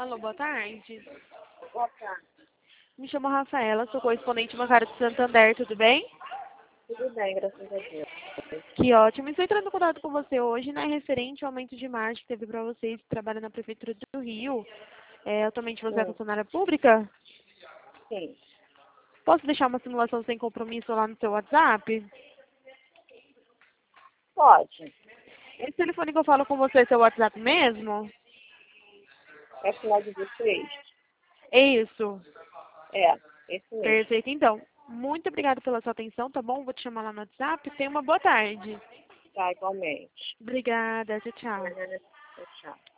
Alô, boa tarde. Boa tarde. Me chamo Rafaela, sou correspondente bancária do Santander, tudo bem? Tudo bem, graças a Deus. Que ótimo. Estou entrando em contato com você hoje, né, referente ao aumento de margem que teve para vocês que trabalham na Prefeitura do Rio. Atualmente você é Sim, funcionária pública? sim. Posso deixar uma simulação sem compromisso lá no seu WhatsApp? Pode. Esse telefone que eu falo com você é seu WhatsApp mesmo? É final de 16? É isso. É, esse mesmo. Perfeito, então. Muito obrigada pela sua atenção, tá bom? Vou te chamar lá no WhatsApp. Tenha uma boa tarde. Tá, igualmente. Obrigada, tchau, tchau. Tchau.